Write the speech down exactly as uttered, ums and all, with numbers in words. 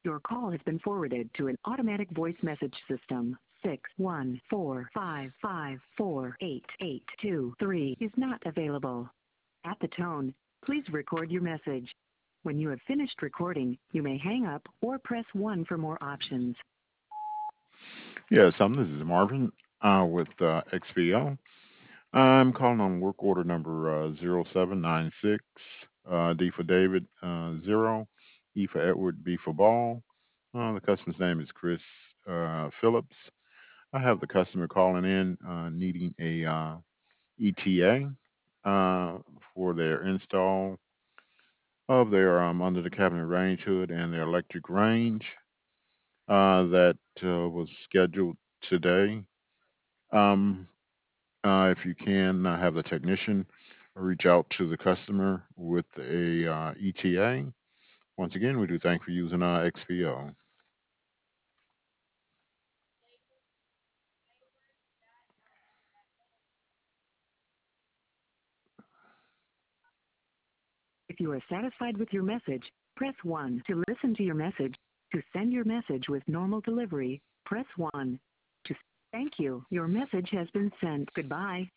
Your call has been forwarded to an automatic voice message system. Six one four five five four eight eight two three is not available. At the tone, please record your message. When you have finished recording, you may hang up or press one for more options. Yes, um, this is Marvin uh, with uh, X V O. I'm calling on work order number uh, zero seven nine six, uh, D for David, uh, zero, E for Edward, B for Ball. Uh, the customer's name is Chris uh, Phillips. I have the customer calling in uh, needing a uh, E T A uh, for their install of their um, under the cabinet range hood and their electric range uh, that uh, was scheduled today. Um, uh, if you can uh, have the technician reach out to the customer with a uh, E T A. Once again, we do thank for using uh, X P O. If you are satisfied with your message, press one to listen to your message. To send your message with normal delivery, press one. To thank you. Your message has been sent. Goodbye.